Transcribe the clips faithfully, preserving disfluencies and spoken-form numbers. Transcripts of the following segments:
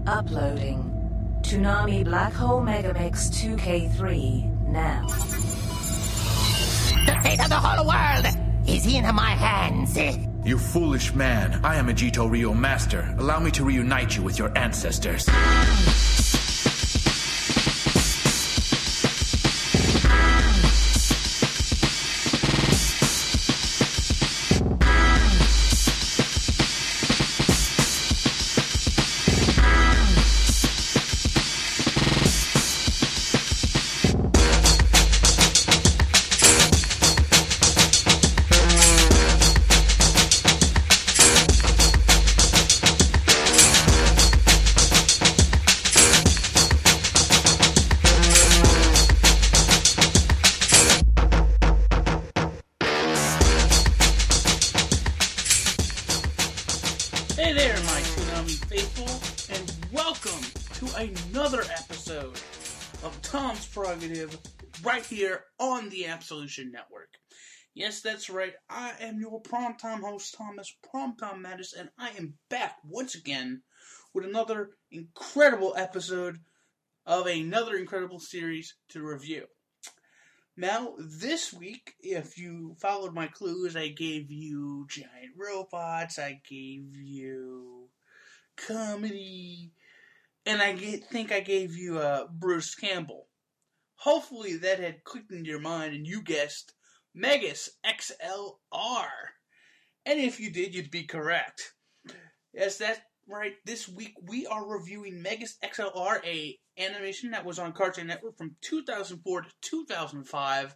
Uploading. Toonami Black Hole Megamix two K three now. The fate of the whole world is in my hands. You foolish man. I am Ajito Ryo Master. Allow me to reunite you with your ancestors. Hey there, my Toonami faithful, and welcome to another episode of Tom's Prerogative right here on the Absolution Network. Yes, that's right, I am your primetime host, Thomas Primetime Mattis, and I am back once again with another incredible episode of another incredible series to review. Now, this week, if you followed my clues, I gave you giant robots, I gave you comedy, and I think I gave you uh, Bruce Campbell. Hopefully that had clicked into your mind and you guessed Megas X L R. And if you did, you'd be correct. Yes, that's right. This week we are reviewing Megas X L R, a animation that was on Cartoon Network from two thousand four to two thousand five.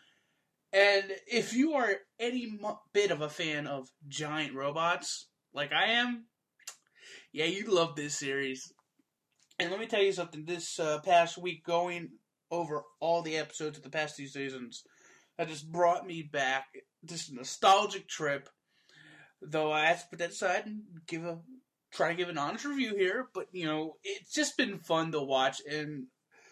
And if you are any bit of a fan of giant robots, like I am, yeah, you love this series. And let me tell you something, this uh, past week, going over all the episodes of the past two seasons, that just brought me back, this nostalgic trip, though I have to put that aside and give a try to give an honest review here, but, you know, it's just been fun to watch, and,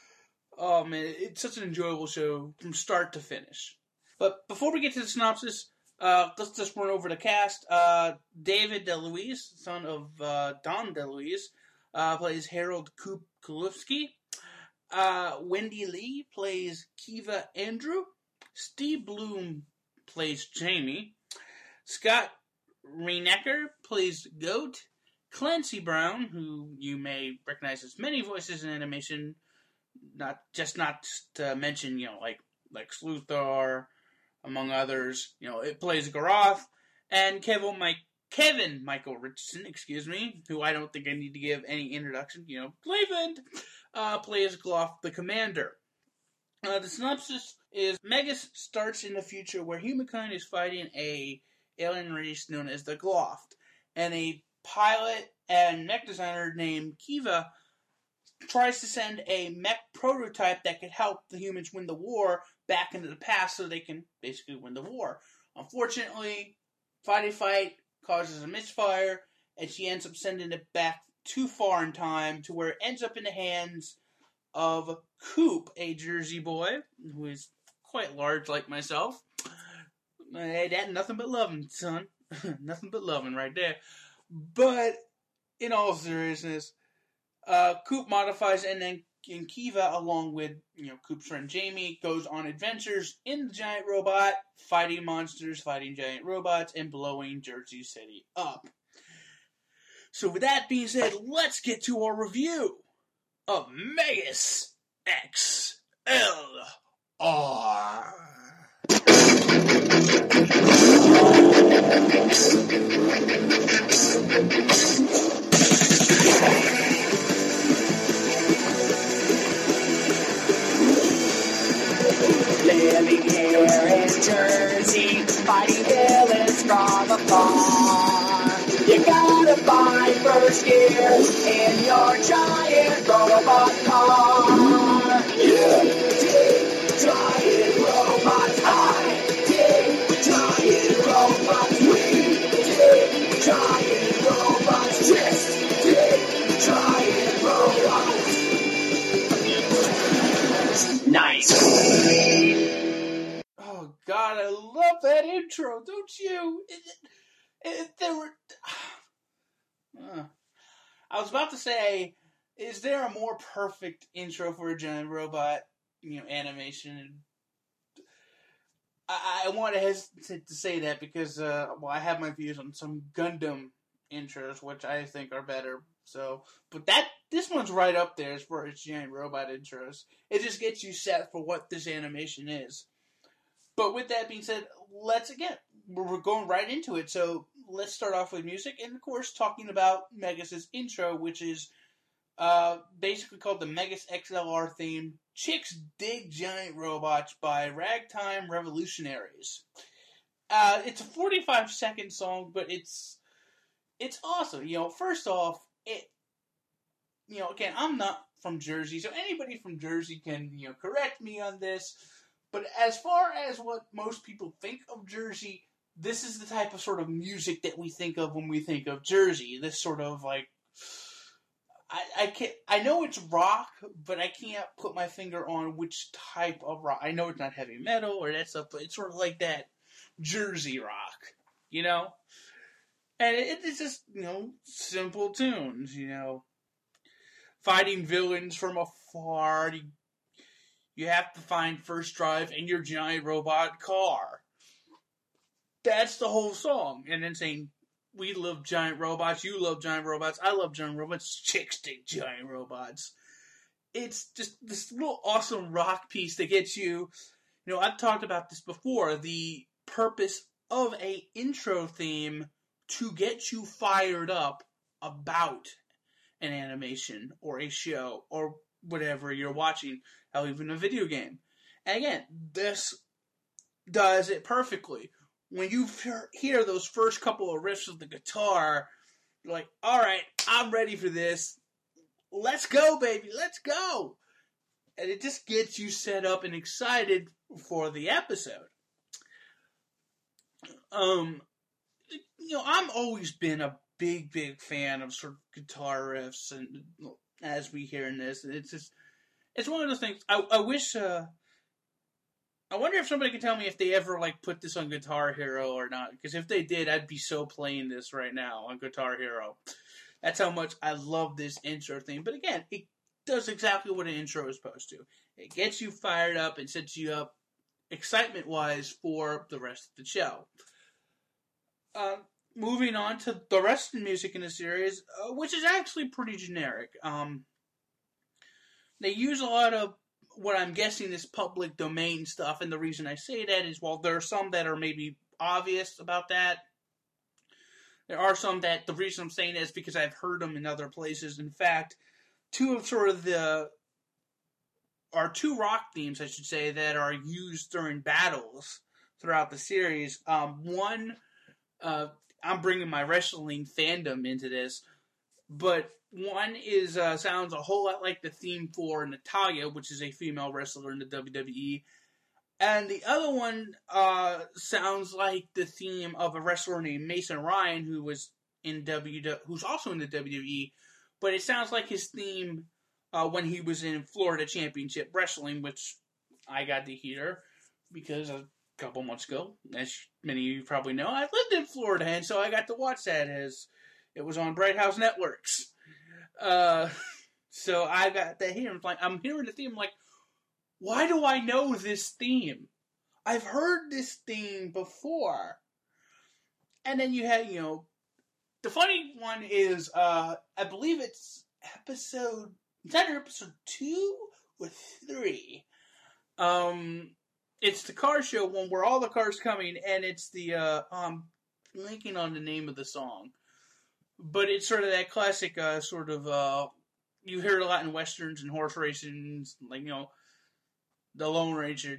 oh, man, it's such an enjoyable show from start to finish. But before we get to the synopsis, uh, let's just run over the cast. Uh, David DeLuise, son of uh, Don DeLuise, uh, plays Harold Koop Kulifsky. Uh, Wendy Lee plays Kiva Andrew. Steve Bloom plays Jamie. Scott Reinecker plays Goat. Clancy Brown, who you may recognize as many voices in animation, not just not to mention, you know, like like Luthor, among others. You know, it plays Garoth, and Kevin Mike Kevin Michael Richardson, excuse me, who I don't think I need to give any introduction. You know, Cleveland uh, plays Gloff the Commander. Uh, the synopsis is: Megas starts in the future where humankind is fighting a alien race known as the Gloff, and a pilot and mech designer named Kiva tries to send a mech prototype that could help the humans win the war back into the past so they can basically win the war. Unfortunately, Fighty Fight causes a misfire, and she ends up sending it back too far in time to where it ends up in the hands of Coop, a Jersey boy, who is quite large like myself. Hey, that nothing but loving, son. Nothing but loving right there. But, in all seriousness, uh, Coop modifies, and then and Kiva, along with, you know, Coop's friend Jamie, goes on adventures in the giant robot, fighting monsters, fighting giant robots, and blowing Jersey City up. So with that being said, let's get to our review of Megas X L R. Living here in Jersey, fighting villains from afar. You gotta buy first gear in your giant robot car. You dig giant robots, I dig giant robots, we dig giant robots, just dig giant robots. Nice. Oh God, I love that intro, don't you? It, it, it, there were. Uh, I was about to say is there a more perfect intro for a giant robot, you know, animation? I, I want to hesitate to say that because, uh, well, I have my views on some Gundam intros, which I think are better. So, but that this one's right up there as far as giant robot intros. It just gets you set for what this animation is. But with that being said, let's again, we're going right into it. So let's start off with music, and of course, talking about Megas' intro, which is uh, basically called the Megas X L R theme. Chicks Dig Giant Robots by Ragtime Revolutionaries. Uh, it's a forty-five second song, but it's it's awesome. You know, first off, it you know, again, I'm not from Jersey, so anybody from Jersey can, you know, correct me on this. But as far as what most people think of Jersey, this is the type of sort of music that we think of when we think of Jersey. This sort of like, I, I can't, I know it's rock, but I can't put my finger on which type of rock. I know it's not heavy metal or that stuff, but it's sort of like that Jersey rock, you know? And it, it's just, you know, simple tunes, you know. Fighting villains from afar. You, you have to find first drive in your giant robot car. That's the whole song. And then saying, we love giant robots, you love giant robots, I love giant robots, chicks dig giant robots. It's just this little awesome rock piece that gets you, you know, I've talked about this before, the purpose of a intro theme to get you fired up about an animation or a show or whatever you're watching, hell, even a video game. And again, this does it perfectly. When you hear those first couple of riffs of the guitar, you're like, all right, I'm ready for this. Let's go, baby, let's go. And it just gets you set up and excited for the episode. Um, you know, I've always been a big, big fan of sort of guitar riffs, and as we hear in this, it's just, it's one of those things, I, I wish, uh, I wonder if somebody can tell me if they ever, like, put this on Guitar Hero or not, because if they did, I'd be so playing this right now on Guitar Hero. That's how much I love this intro theme, but again, it does exactly what an intro is supposed to. It gets you fired up and sets you up, excitement-wise, for the rest of the show. Uh, moving on to the rest of the music in the series, uh, which is actually pretty generic. Um, they use a lot of what I'm guessing is public domain stuff, and the reason I say that is, while there are some that are maybe obvious about that, there are some that the reason I'm saying that is because I've heard them in other places. In fact, two of sort of the, are two rock themes, I should say, that are used during battles throughout the series. Um, one, uh, I'm bringing my wrestling fandom into this, but one is uh, sounds a whole lot like the theme for Natalya, which is a female wrestler in the W W E, and the other one uh, sounds like the theme of a wrestler named Mason Ryan, who was in W, who's also in the W W E, but it sounds like his theme uh, when he was in Florida Championship Wrestling, which I got to hear because a couple months ago, as many of you probably know, I lived in Florida, and so I got to watch that as it was on Bright House Networks. Uh, so I got to hear him. Like, I'm hearing the theme, I'm like, why do I know this theme? I've heard this theme before. And then you have, you know, the funny one is, uh, I believe it's episode, is that episode two or three? Um, it's the car show one where all the cars coming, and it's the, uh, I'm blanking on the name of the song. But it's sort of that classic, uh, sort of, uh, you hear it a lot in westerns and horse racings, like, you know, the Lone Ranger.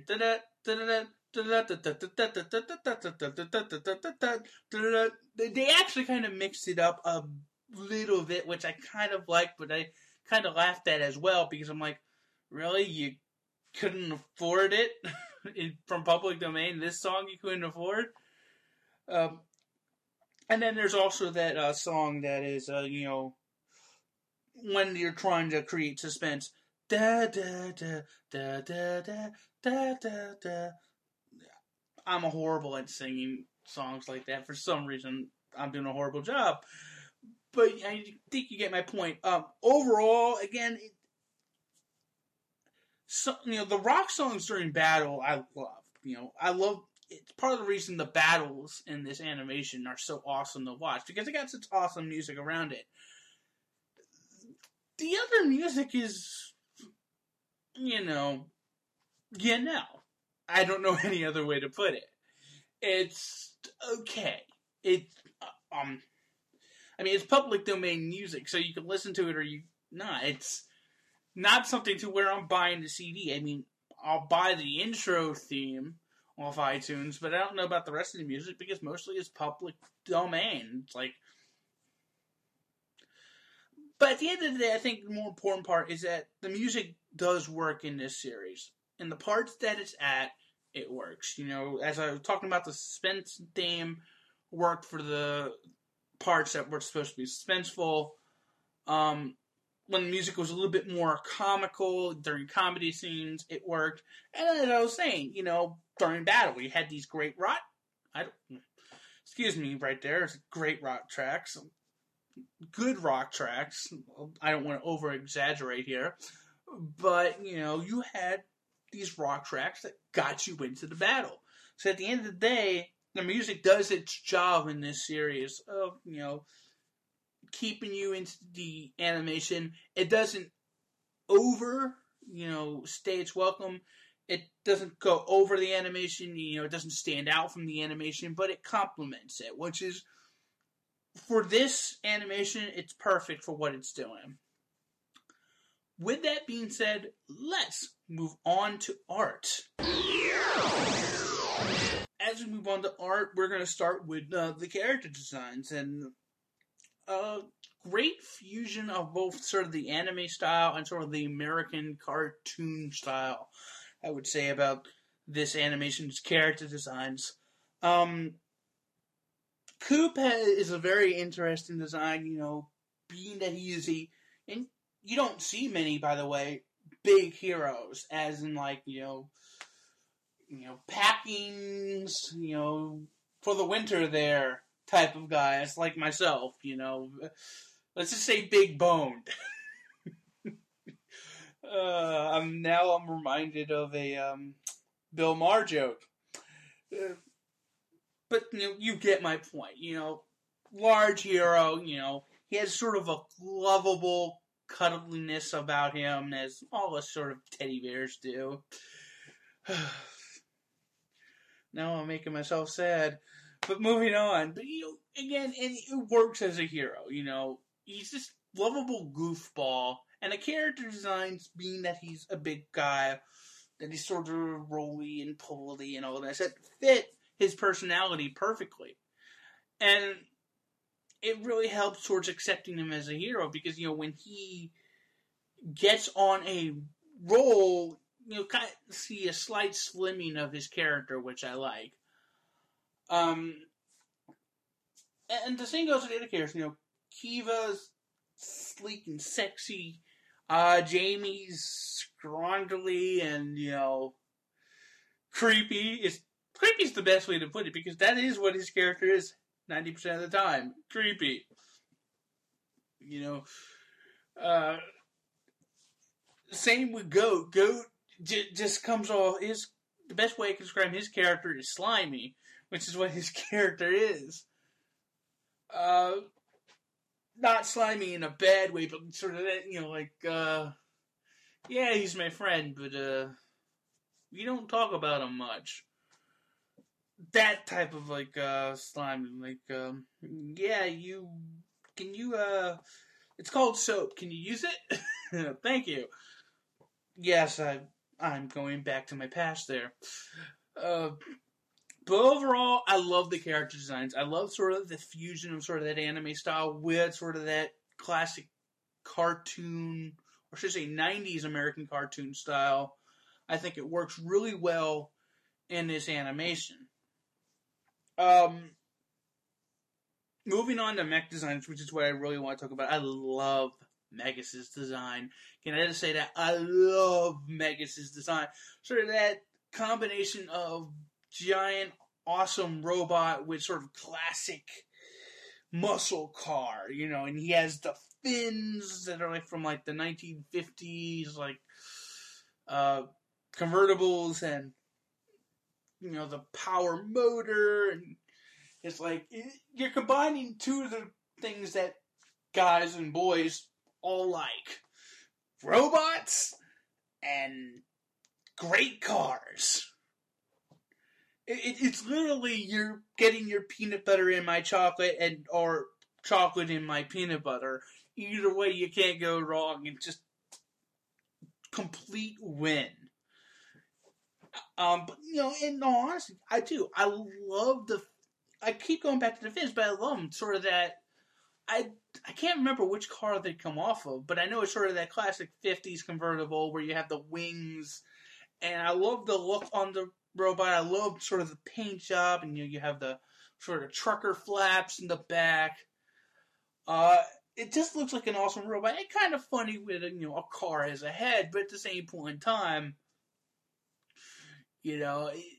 They actually kind of mixed it up a little bit, which I kind of like, but I kind of laughed at as well, because I'm like, really? You couldn't afford it from public domain? This song you couldn't afford? Um, And then there's also that uh, song that is, uh, you know, when you're trying to create suspense. Da da da da da da da da da. I'm a horrible at singing songs like that. For some reason, I'm doing a horrible job. but I think you get my point. Um, overall, again, it, so, you know, the rock songs during battle, I love. You know, I love. It's part of the reason the battles in this animation are so awesome to watch, because it got such awesome music around it. The other music is, you know, you know. I don't know any other way to put it. It's okay. It's, um, I mean, it's public domain music, so you can listen to it or you not. It's not something to where I'm buying the C D. I mean, I'll buy the intro theme off iTunes, but I don't know about the rest of the music because mostly it's public domain. It's like, but at the end of the day, I think the more important part is that the music does work in this series. In the parts that it's at, it works. You know, as I was talking about, the suspense theme worked for the parts that were supposed to be suspenseful. Um, when the music was a little bit more comical during comedy scenes, it worked. And as I was saying, you know, during battle, we had these great rock. I don't, excuse me, right there. It's great rock tracks, good rock tracks. I don't want to over exaggerate here, but you know, you had these rock tracks that got you into the battle. So at the end of the day, the music does its job in this series of, you know, keeping you into the animation. It doesn't over, you know, stay its welcome. It doesn't go over the animation, you know, it doesn't stand out from the animation, but it complements it, which is, for this animation, it's perfect for what it's doing. With that being said, let's move on to art. As we move on to art, we're going to start with uh, the character designs, and a great fusion of both sort of the anime style and sort of the American cartoon style, I would say, about this animation's character designs. Um, Coop is a very interesting design, you know, being that he is a, and you don't see many, by the way, big heroes, as in, like, you know, you know, packings, you know, for the winter there type of guys, like myself, you know. Let's just say big boned. uh, I'm now I'm reminded of a um, Bill Maher joke. Uh, but, you know, you get my point, you know. Large hero, you know, he has sort of a lovable cuddliness about him, as all us sort of teddy bears do. Now I'm making myself sad. But moving on. But, you know, again, and it works as a hero, you know. He's this lovable goofball. And the character designs, being that he's a big guy, that he's sort of roly and pulley and all that, that fit his personality perfectly. And it really helps towards accepting him as a hero, because, you know, when he gets on a roll, you know, kind of see a slight slimming of his character, which I like. Um, and the same goes with the other characters, you know, Kiva's sleek and sexy, uh, Jamie's scrondly and, you know, creepy. Is creepy's the best way to put it, because that is what his character is ninety percent of the time. Creepy. You know, uh, same with Goat. Goat j- just comes off, his, the best way I can describe his character is slimy, which is what his character is. Uh, not slimy in a bad way, but sort of that, you know, like, uh, yeah, he's my friend, but, uh, we don't talk about him much. That type of, like, uh, slime, like, um, yeah, you, can you, uh, it's called soap, can you use it? Thank you. Yes, I, I'm going back to my past there. Uh, but overall, I love the character designs. I love sort of the fusion of sort of that anime style with sort of that classic cartoon, or should I say nineties American cartoon style. I think it works really well in this animation. Um, moving on to mech designs, which is what I really want to talk about. I love Megas' design. Can I just say that? I love Megas' design. Sort of that combination of giant, awesome robot with sort of classic muscle car, you know, and he has the fins that are like from like the nineteen fifties, like uh, convertibles, and you know the power motor, and it's like it, you're combining two of the things that guys and boys all like: robots and great cars. It, it's literally you're getting your peanut butter in my chocolate and or chocolate in my peanut butter. Either way, you can't go wrong. It's just complete win. Um, but you know, in all honesty, I do. I love the. I keep going back to the fins, but I love them. Sort of that. I I can't remember which car they come off of, but I know it's sort of that classic fifties convertible where you have the wings, and I love the look on the robot. I love sort of the paint job, and you know, you have the sort of trucker flaps in the back. Uh, it just looks like an awesome robot. It's kind of funny with you know a car as a head, but at the same point in time, you know, it,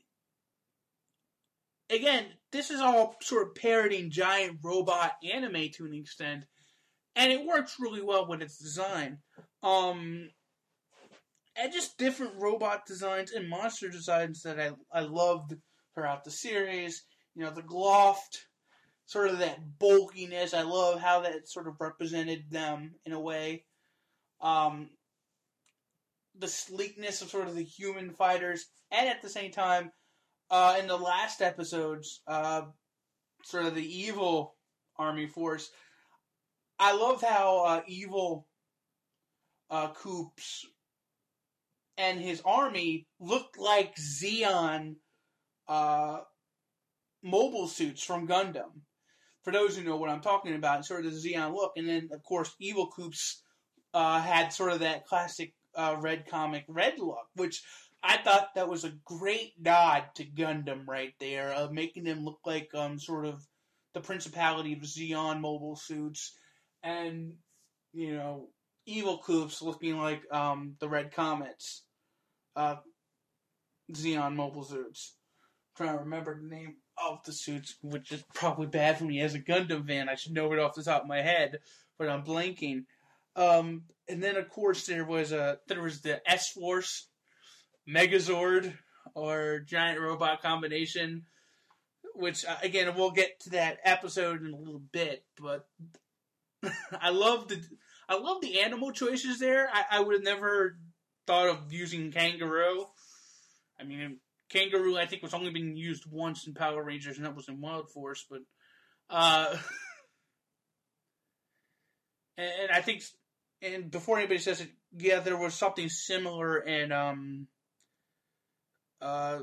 again, this is all sort of parodying giant robot anime to an extent, and it works really well with its design. Um. And just different robot designs and monster designs that I I loved throughout the series. You know, the Gloft, sort of that bulkiness. I love how that sort of represented them in a way. Um, the sleekness of sort of the human fighters. And at the same time, uh, in the last episodes, uh, sort of the evil army force. I love how uh, evil uh, Coops and his army looked like Zeon uh, mobile suits from Gundam. For those who know what I'm talking about, sort of the Zeon look. And then, of course, Evil Coops uh, had sort of that classic uh, Red Comic Red look, which I thought that was a great nod to Gundam right there, uh, making them look like um, sort of the Principality of Zeon mobile suits. And, you know, Evil Coops looking like um, the Red Comets, uh, Zeon mobile suits. I'm trying to remember the name of the suits, which is probably bad for me as a Gundam fan. I should know it off the top of my head, but I'm blanking. Um, and then of course there was a there was the S-Force Megazord or giant robot combination, which uh, again we'll get to that episode in a little bit, but I love the I love the animal choices there. I, I would have never thought of using Kangaroo. I mean, Kangaroo I think was only being used once in Power Rangers, and that was in Wild Force. But uh, and, and I think, and before anybody says it, yeah, there was something similar in um, uh,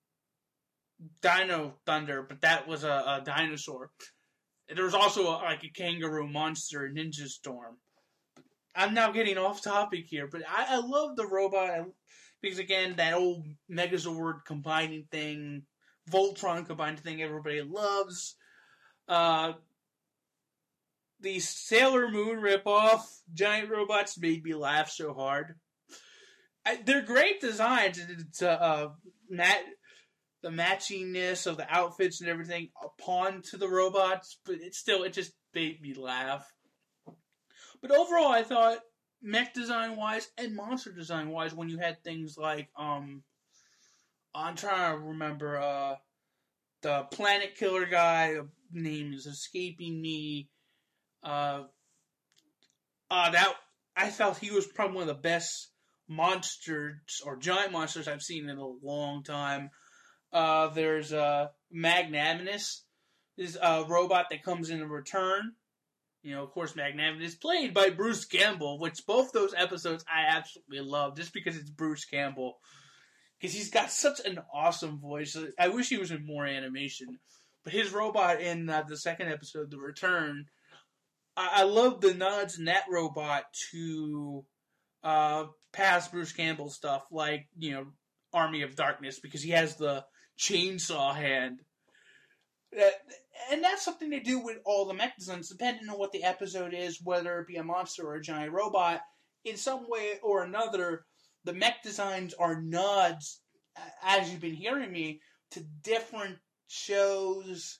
Dino Thunder, but that was a, a dinosaur. There was also a, like a kangaroo monster, Ninja Storm. I'm now getting off topic here, but I, I love the robot because, again, that old Megazord combining thing, Voltron combining thing everybody loves. Uh, the Sailor Moon ripoff giant robots made me laugh so hard. I, they're great designs. It's uh, uh, Matt. The matchingness of the outfits and everything upon to the robots, but it still, it just made me laugh. But overall, I thought, mech design-wise and monster design-wise, when you had things like, um, I'm trying to remember, uh, the Planet Killer guy, name is escaping me, uh, uh, that, I felt he was probably one of the best monsters, or giant monsters I've seen in a long time. Uh, there's uh, Magnanimous, this uh, robot that comes in return. You know, of course, Magnanimous, played by Bruce Campbell, which both those episodes I absolutely love, just because it's Bruce Campbell. Because he's got such an awesome voice. I wish he was in more animation. But his robot in uh, the second episode, The Return, I, I love the nods in that robot to uh, past Bruce Campbell stuff, like, you know, Army of Darkness, because he has the chainsaw hand. Uh, and that's something they do with all the mech designs, depending on what the episode is, whether it be a monster or a giant robot. In some way or another, the mech designs are nods, as you've been hearing me, to different shows,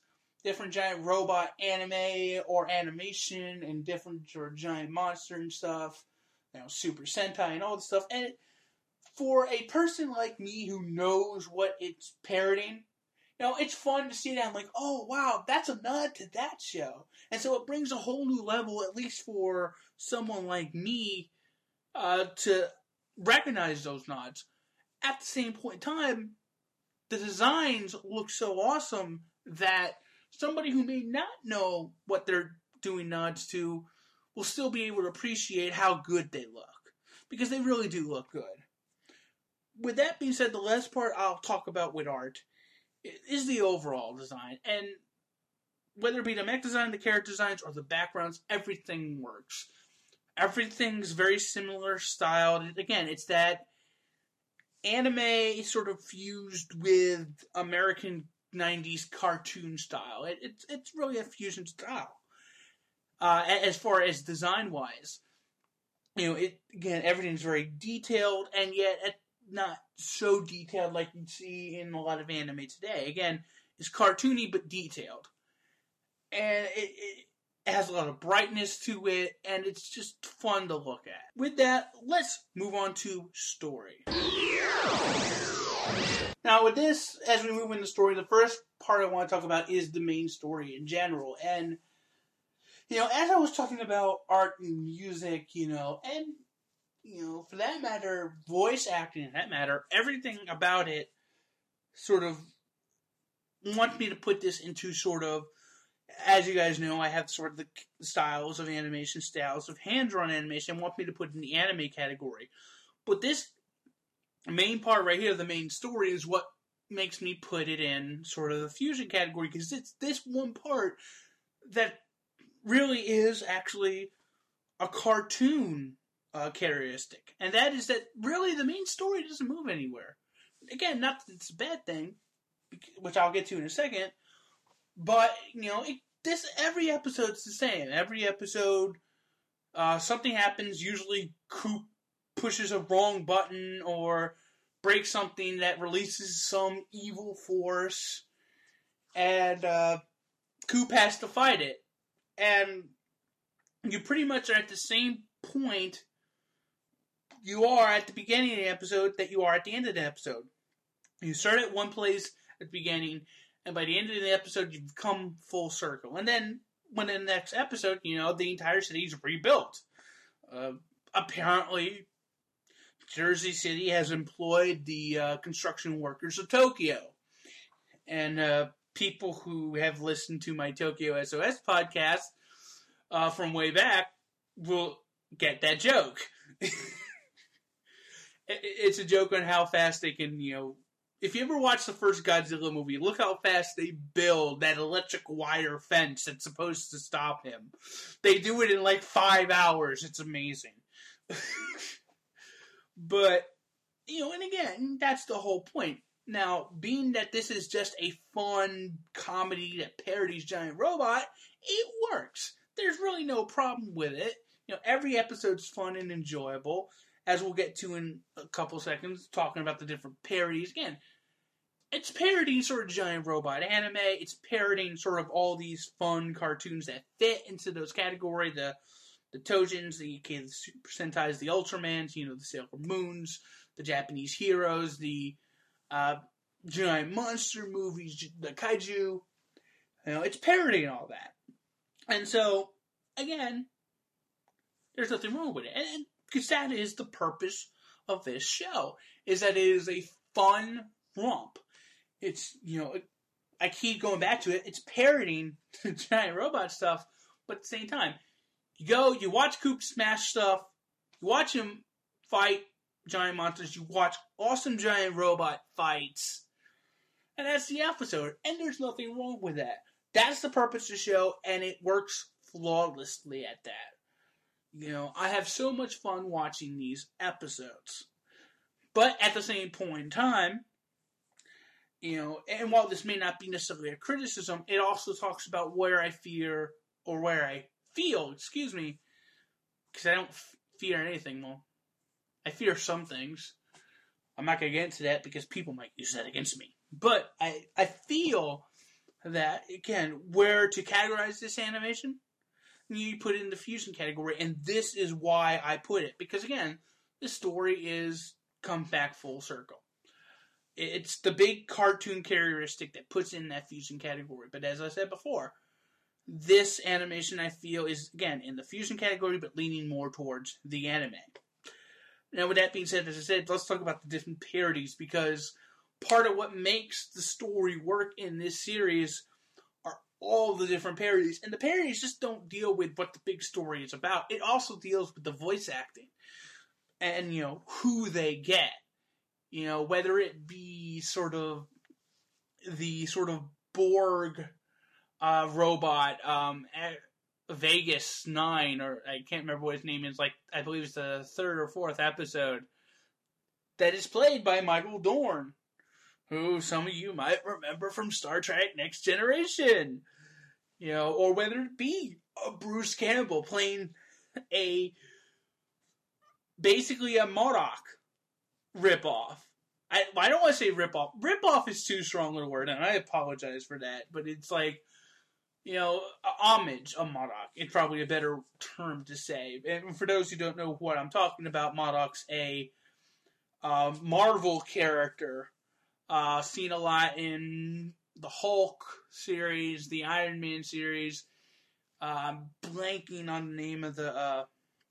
different giant robot anime or animation and different sort of giant monster and stuff, you know, Super Sentai and all this stuff. And it, for a person like me who knows what it's parodying, you know, it's fun to see that. I'm like, oh, wow, that's a nod to that show. And so it brings a whole new level, at least for someone like me, uh, to recognize those nods. At the same point in time, the designs look so awesome that somebody who may not know what they're doing nods to will still be able to appreciate how good they look. Because they really do look good. With that being said, the last part I'll talk about with art is the overall design. And whether it be the mech design, the character designs, or the backgrounds, everything works. Everything's very similar styled. Again, it's that anime sort of fused with American nineties cartoon style. It, it's it's really a fusion style. Uh, as far as design-wise, you know, it again, everything's very detailed, and yet not so detailed like you'd see in a lot of anime today. Again, it's cartoony but detailed. And it, it has a lot of brightness to it, and it's just fun to look at. With that, let's move on to story. Now, with this, as we move into story, the first part I want to talk about is the main story in general. And, you know, as I was talking about art and music, you know, and, you know, for that matter, voice acting, for that matter, everything about it sort of wants me to put this into sort of, as you guys know, I have sort of the styles of animation, styles of hand-drawn animation, want me to put in the anime category. But this main part right here, the main story, is what makes me put it in sort of the fusion category, because it's this one part that really is actually a cartoon uh, characteristic. And that is that really the main story doesn't move anywhere. Again, not that it's a bad thing, which I'll get to in a second, but, you know, it, this every episode's the same. Every episode, uh, something happens. Usually, Coop pushes a wrong button or breaks something that releases some evil force, and uh, Coop has to fight it. And you pretty much are at the same point you are at the beginning of the episode that you are at the end of the episode. You start at one place at the beginning, and by the end of the episode, you've come full circle. And then, when in the next episode, you know, the entire city is rebuilt. Uh, apparently, Jersey City has employed the uh, construction workers of Tokyo. And uh, people who have listened to my Tokyo S O S podcast uh, from way back will get that joke. It's a joke on how fast they can, you know, if you ever watch the first Godzilla movie, look how fast they build that electric wire fence that's supposed to stop him. They do it in like five hours. It's amazing. But, you know, and again, that's the whole point. Now, being that this is just a fun comedy that parodies Giant Robot, it works. There's really no problem with it. You know, every episode's fun and enjoyable, as we'll get to in a couple seconds, talking about the different parodies. Again, it's parodying sort of Giant Robot anime. It's parodying sort of all these fun cartoons that fit into those categories. The the Tojins, the, okay, the Super Sentais, the Ultramans, you know, the Sailor Moons, the Japanese heroes, the uh, giant monster movies, the kaiju. You know, it's parodying all that. And so, again, there's nothing wrong with it. And because that is the purpose of this show, is that it is a fun romp. It's, you know, I keep going back to it, it's parodying the Giant Robot stuff, but at the same time, you go, you watch Coop smash stuff, you watch him fight giant monsters, you watch awesome giant robot fights, and that's the episode, and there's nothing wrong with that. That's the purpose of the show, and it works flawlessly at that. You know, I have so much fun watching these episodes. But at the same point in time, you know, and while this may not be necessarily a criticism, it also talks about where I fear, or where I feel, excuse me, because I don't f- fear anything. Well, I fear some things. I'm not going to get into that because people might use that against me. But I, I feel that, again, where to categorize this animation, you put it in the fusion category, and this is why I put it. Because, again, the story is come back full circle. It's the big cartoon characteristic that puts in that fusion category. But as I said before, this animation, I feel, is, again, in the fusion category, but leaning more towards the anime. Now, with that being said, as I said, let's talk about the different parodies, because part of what makes the story work in this series are all the different parodies. And the parodies just don't deal with what the big story is about. It also deals with the voice acting and, you know, who they get. You know, whether it be sort of the sort of Borg uh, robot, um, Vegas nine, or I can't remember what his name is, like, I believe it's the third or fourth episode, that is played by Michael Dorn, who some of you might remember from Star Trek Next Generation. You know, or whether it be a Bruce Campbell playing a, basically a MODOK ripoff. I, I don't want to say ripoff. Ripoff is too strong a word, and I apologize for that, but it's like, you know, homage of MODOK. It's probably a better term to say. And for those who don't know what I'm talking about, MODOK's a uh, Marvel character, uh, seen a lot in the Hulk series, the Iron Man series. Uh, I'm blanking on the name of the uh,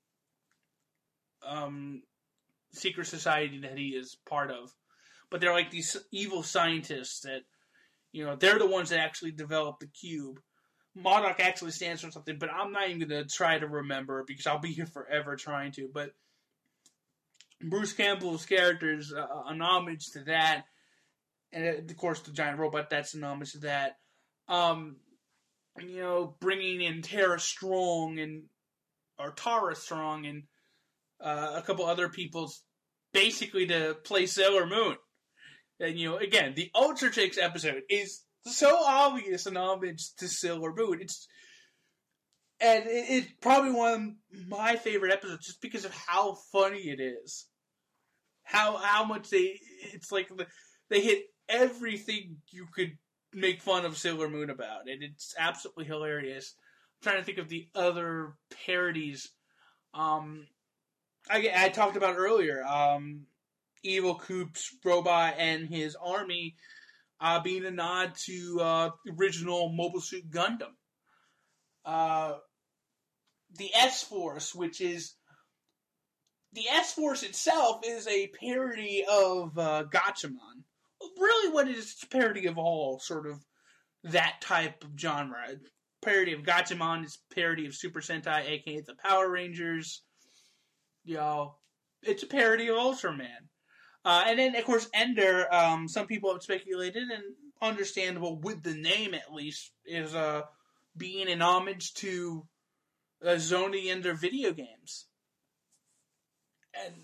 um, secret society that he is part of. But they're like these evil scientists that, you know, they're the ones that actually developed the cube. MODOK actually stands for something, but I'm not even going to try to remember because I'll be here forever trying to. But Bruce Campbell's character is uh, an homage to that. And, of course, the giant robot, that's an homage to that. Um, you know, bringing in Tara Strong and, or Tara Strong and uh, a couple other people's basically to play Sailor Moon. And, you know, again, the Ultra Chicks episode is so obvious an homage to Sailor Moon. It's, and it, it's probably one of my favorite episodes just because of how funny it is. How, how much they, it's like, they hit everything you could make fun of Sailor Moon about. And it's absolutely hilarious. I'm trying to think of the other parodies. Um, I, I talked about earlier, um, Evil Coop's robot and his army uh, being a nod to uh, the original Mobile Suit Gundam. Uh, the S-Force, which is... The S-Force itself is a parody of uh, Gatchaman. Really what it is, it's a parody of all sort of that type of genre. Parody of Gatchaman is parody of Super Sentai, aka the Power Rangers. You know, it's a parody of Ultraman. Uh, and then, of course, Ender, um, some people have speculated, and understandable with the name at least, is uh, being an homage to uh, Zoni and their video games. And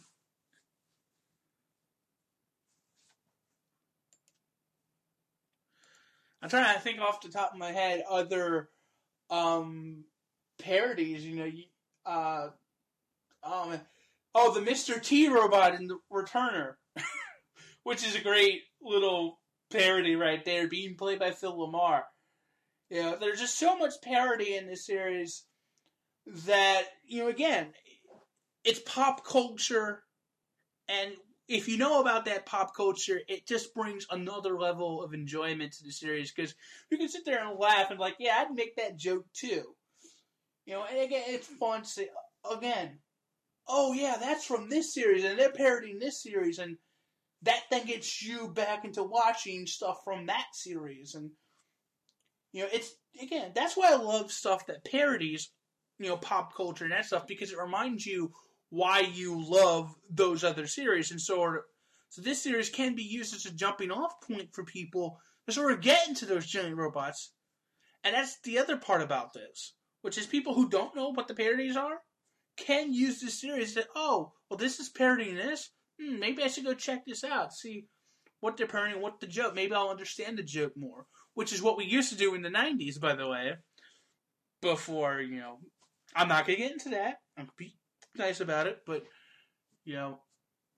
I'm trying to think off the top of my head other um, parodies, you know, uh, um, oh, the Mister T robot in the Returner, which is a great little parody right there, being played by Phil Lamar. You know, there's just so much parody in this series that, you know, again, it's pop culture, and if you know about that pop culture, it just brings another level of enjoyment to the series, because you can sit there and laugh and like, yeah, I'd make that joke too. You know, and again, it's fun to say, again, oh yeah, that's from this series, and they're parodying this series, and that then gets you back into watching stuff from that series, and, you know, it's, again, that's why I love stuff that parodies, you know, pop culture and that stuff, because it reminds you why you love those other series, and so, so this series can be used as a jumping off point for people to sort of get into those giant robots, and that's the other part about this, which is people who don't know what the parodies are can use this series that, oh, well, this is parodying this, hmm, maybe I should go check this out, see what they're parodying, what the joke, maybe I'll understand the joke more, which is what we used to do in the nineties, by the way, before, you know, I'm not going to get into that, I'm going to be nice about it, but, you know,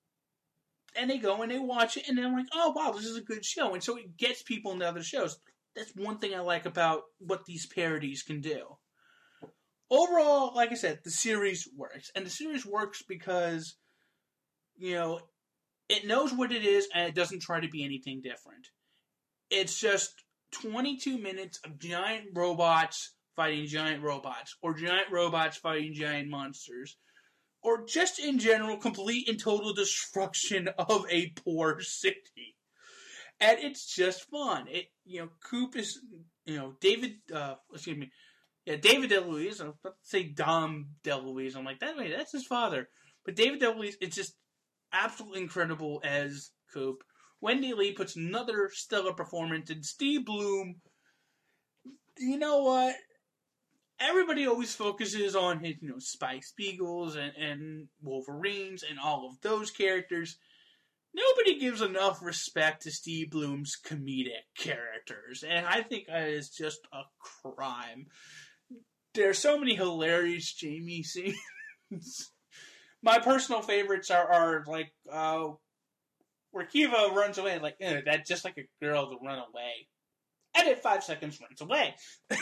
and they go and they watch it, and they're like, oh, wow, this is a good show, and so it gets people into other shows. that's one thing I like about what these parodies can do. Overall, like I said, the series works. And the series works because, you know, it knows what it is and it doesn't try to be anything different. It's just twenty-two minutes of giant robots fighting giant robots, or giant robots fighting giant monsters, or just in general, complete and total destruction of a poor city. And it's just fun. It, you know, Coop is, you know, David, uh, excuse me, yeah, David DeLuise. I was about to say Dom DeLuise. I'm like, that way, that's his father. But David DeLuise, it's just absolutely incredible as Coop. Wendy Lee puts another stellar performance, and Steve Blum, you know what? Everybody always focuses on his, you know, Spike Spiegels and, and Wolverines and all of those characters. Nobody gives enough respect to Steve Blum's comedic characters, and I think that is just a crime. There are so many hilarious Jamie scenes. My personal favorites are, are like, uh, where Kiva runs away, like, eh, that's just like a girl to run away. And in five seconds runs away.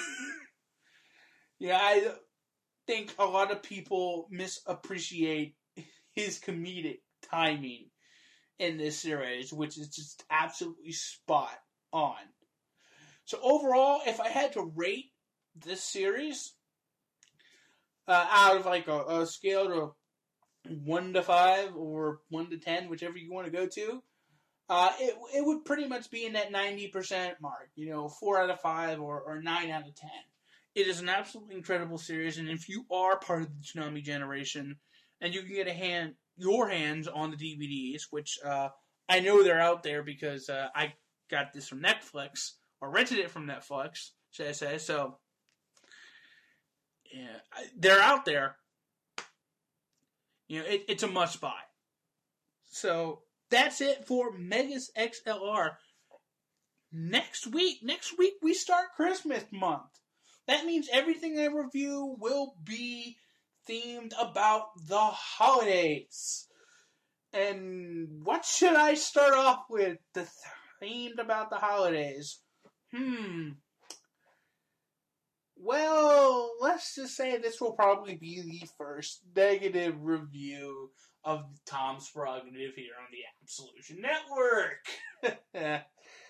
Yeah, I think a lot of people misappreciate his comedic timing in this series, which is just absolutely spot on. So overall, if I had to rate this series uh, out of like a, a scale to one to five or one to ten, whichever you want to go to, uh, it it would pretty much be in that ninety percent mark. You know, four out of five or, or nine out of ten. It is an absolutely incredible series, and if you are part of the Toonami generation, and you can get a hand, your hands on the D V Ds, which uh, I know they're out there because uh, I got this from Netflix, or rented it from Netflix, should I say, so, yeah, they're out there. You know, it, it's a must-buy. So, that's it for Megas X L R. Next week, next week we start Christmas month. That means everything I review will be themed about the holidays. And what should I start off with? The themed about the holidays. Hmm. Well, let's just say this will probably be the first negative review of Tom's Prerogative here on the Absolution Network.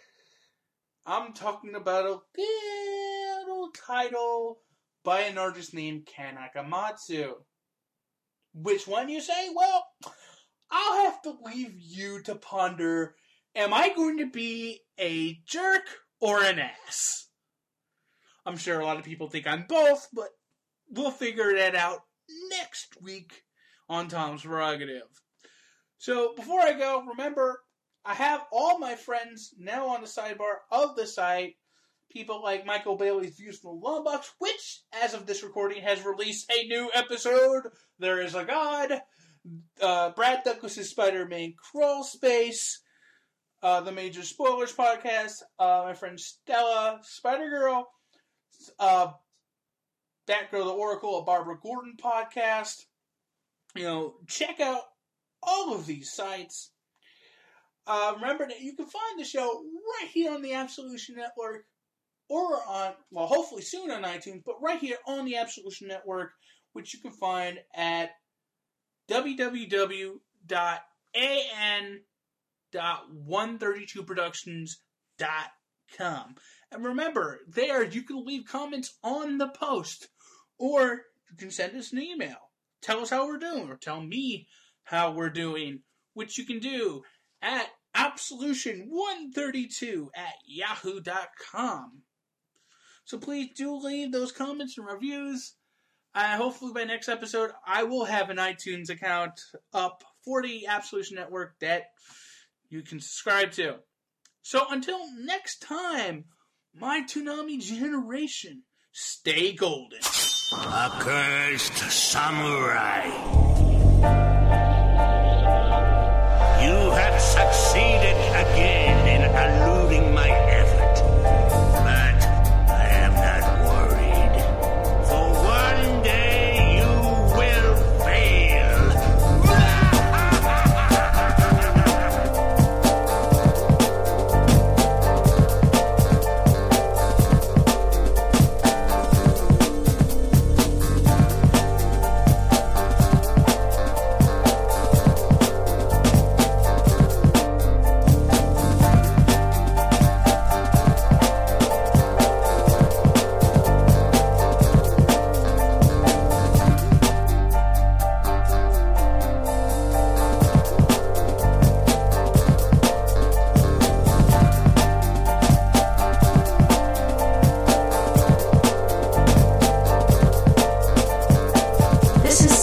I'm talking about a little title by an artist named Ken Akamatsu. Which one, you say? Well, I'll have to leave you to ponder, am I going to be a jerk or an ass? I'm sure a lot of people think I'm both, but we'll figure that out next week on Tom's Prerogative. So, before I go, remember, I have all my friends now on the sidebar of the site. People like Michael Bailey's Views from the Longbox, which, as of this recording, has released a new episode. There is a God. Uh, Brad Douglas's Spider-Man Crawl Space. Uh, the Major Spoilers Podcast. Uh, my friend Stella, Spider-Girl. Uh, Batgirl the Oracle, a Barbara Gordon podcast. You know, check out all of these sites. Uh, remember that you can find the show right here on the Absolution Network, or on, well, hopefully soon on iTunes, but right here on the Absolution Network, which you can find at w w w dot a n dot one thirty-two productions dot com. And remember, there you can leave comments on the post, or you can send us an email. Tell us how we're doing, or tell me how we're doing, which you can do at absolution one thirty-two at yahoo dot com. So please do leave those comments and reviews. Uh, hopefully by next episode, I will have an iTunes account up for the Absolution Network that you can subscribe to. So until next time, my Toonami generation, stay golden. Accursed samurai. You have succeeded again in eluding my effort. But I am not worried. For one day you will fail.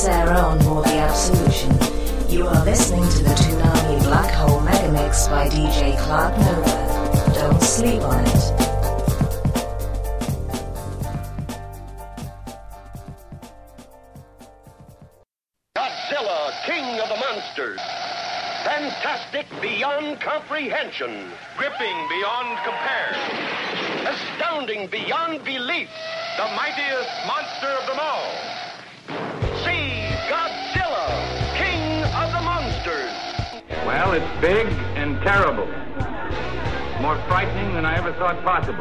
Sarah on board the Absolution. You are listening to the Toonami Black Hole Megamix by D J Clark Nova. Don't sleep on it. Godzilla, King of the Monsters. Fantastic beyond comprehension. Gripping beyond compare. Astounding beyond belief. The mightiest monster of them all. See Godzilla, King of the Monsters. Well, it's big and terrible. More frightening than I ever thought possible.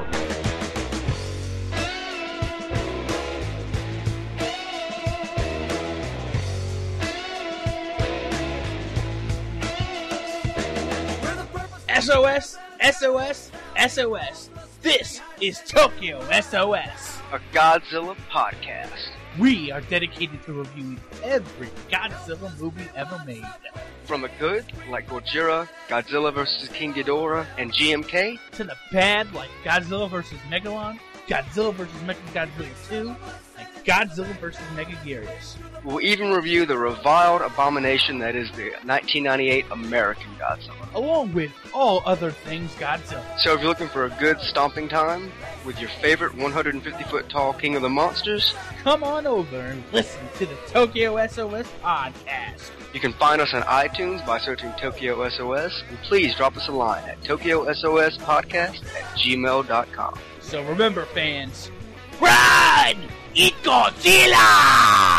S O S, S O S, S O S. This is Tokyo S O S, a Godzilla podcast. We are dedicated to reviewing every Godzilla movie ever made. From the good, like Gojira, Godzilla versus. King Ghidorah, and G M K, to the bad, like Godzilla versus. Megalon, Godzilla versus. Mechagodzilla two, and Godzilla versus. Megaguirus. We'll even review the reviled abomination that is the nineteen ninety-eight American Godzilla, along with all other things Godzilla. So if you're looking for a good stomping time with your favorite one hundred fifty foot tall King of the Monsters, come on over and listen to the Tokyo S O S podcast. You can find us on iTunes by searching Tokyo S O S, and please drop us a line at Tokyo S O S podcast at gmail dot com. So remember, fans, run! Eat Godzilla!